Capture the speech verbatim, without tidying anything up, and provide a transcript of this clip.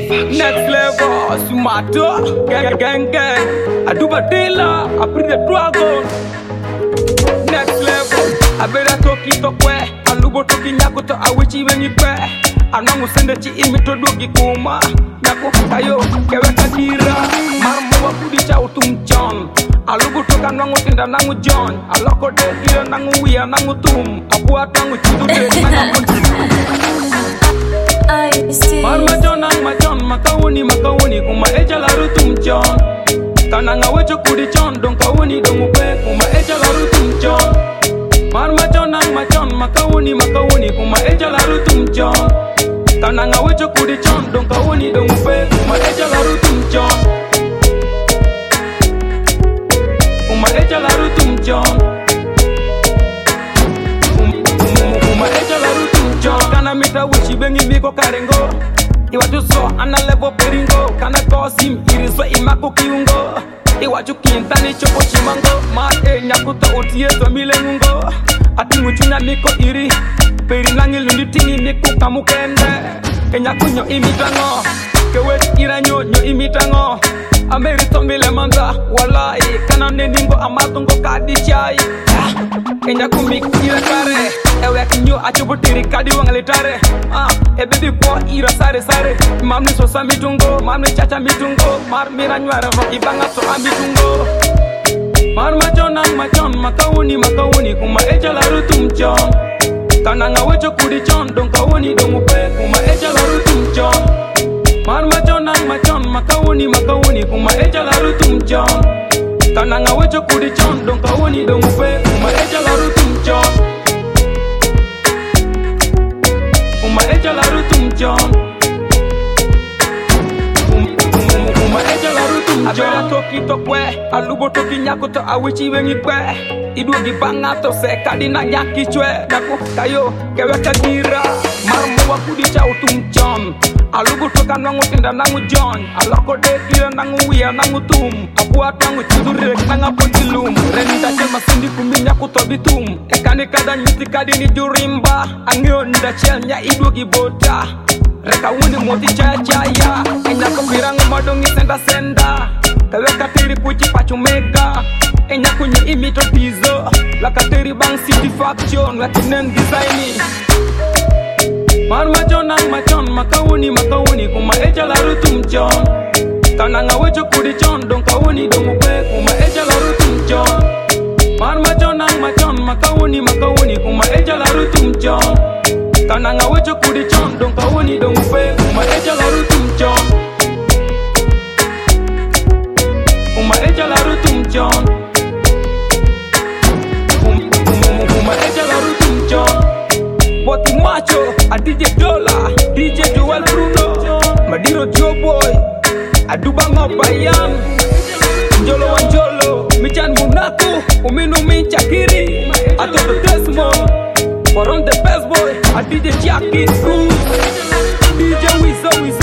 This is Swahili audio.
Next level, Sumato, gang gang gang. Aduba dealer, I bring the dragon. Next level, I better talk it up where I lugo talking yakuto, I wish even you pay. I know send the chi imito dogi kuma. Nako kayo, keweka dira. Marmo kudicha utum John. I lugo toka nangu tinda nangu John. I loko de dira nangu wia nangu tum. Abu atangu chidu de nangu Marma John ang ma John makawuni makawuni kuma eja la rutum John. Kananga wecho kudi John don kawuni don upe kuma eja la rutum John. Marma John ang ma John makawuni makawuni kuma eja la rutum John. Kananga wecho kudi John don kawuni don upe kuma eja la rutum John. Kuma eja la rutum John. Kuma eja la rutum John. Kana mita wichi bengi miko karengo. Iwaju so ana level peringo. Kana kosim iriso imako kiungo. Iwaju kintani chopo chimango. Ma e nyakuto utie so milengungo. Ati nguchunya miko iri. Peri nangi lundi tingi miku kamukende. E nyakunyo imitango. Kewet iranyo nyo imitango. Ameri tombile manda. Walai kana neningo amatungo kadi chai. E nyakumik ira kare. Ewe kinyo achubutiri kadi wangalitare. Ah, e baby kwa ira sare sare. Mamni sosa mitungo, mamni chacha mitungo. Mar miranywa revo ibanga so amitungo. Mar majon ang majon makawuni makawuni kuma eja la rutum John. Kananga wecho kudi John don kawuni don upe kuma eja la rutum John. Mar majon ang majon makawuni makawuni kuma eja la rutum John. Kananga wecho kudi John don kawuni don upe kuma eja la rutum John. Uma eja la rutum John. Uma eja la rutum John. Abela toki tokwe, alubo toki nyakoto awichi wengi kwe. Idu gibanga to se kadina nyaki chwe. Nako kayo keweka dira. Marmo wakudicha utum John. Alugo toka nangu tinda nangu John. Aloko de dira nangu wia nangu tum. Abuat nangu chidurek nanga pontilum. Renita chema sindi kuminya kutobitum. Ekani kada nyuti kadini jurimba. Angyo nda chelnya idu gibota. Reka wundi moti chacha ya. Enya kumbirang madongi senda senda. Kaweka tiri kuchi pachu mega. Enya kunyi imito tizo. Laka tiri bang city faction. Lakinen designi. Marma John ang majon makawuni makawuni kuma eja la rutum John. Kananga wecho kudi John don kawuni don upe kuma eja la rutum John. Marma John ang majon makawuni makawuni kuma eja la rutum John. Kananga wecho kudi John don kawuni don upe kuma eja la rutum John. Kuma eja la rutum John. Kuma eja la rutum John. Boti macho, a D J Dollar, D J Joel Bruno, Madiro Joe Boy, Aduba Mabayam, Njolo Wanjolo, Michan Munaku, Uminu Minchakiri, Atoto Desmond, Foron the best boy, a D J Jackie Cruz, D J Wizzo Wizzo.